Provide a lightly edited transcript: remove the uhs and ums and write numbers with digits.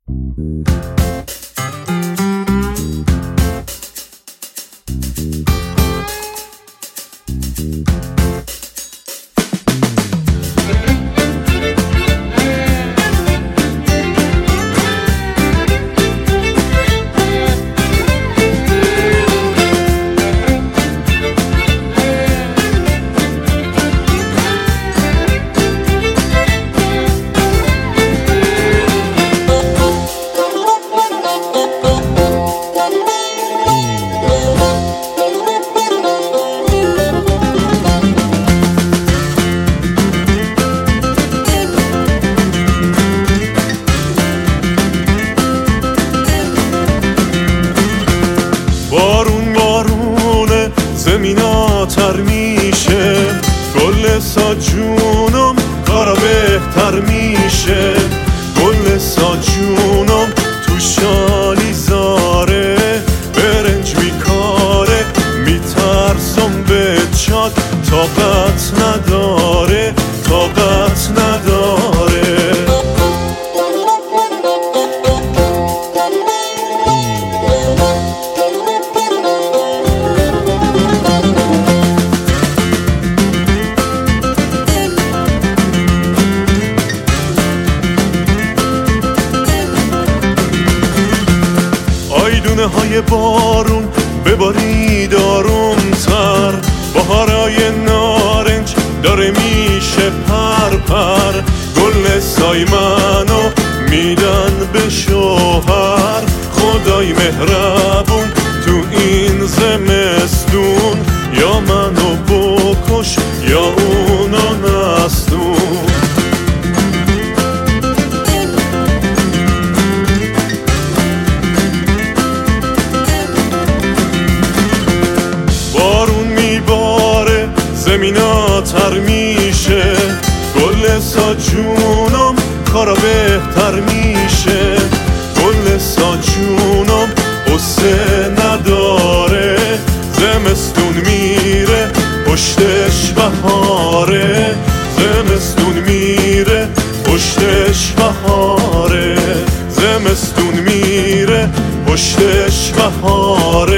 بارون بارونه زمیناتر میشه، گل سا جونم کارا بهتر میشه. گل سا جونم تو شالی زاره، برنج میکاره، میترسم به چاد، طاقت نداره، طاقت نداره. آیدونه های بارون ببارید آرومتر، بهارای نارنج داره میشه پر پر. گل سای منو میدن به شوهر، خدای مهربون تو این زمستون، یا منو بکش یا اونو نستون. بارون میباره زمیناتر میشه، گل سا جونم کارا بهتر میشه. گل سا جونم قصه نداره، زمستون میره پشتش بهاره، زمستون میره پشتش بهاره، زمستون میره پشتش بهاره.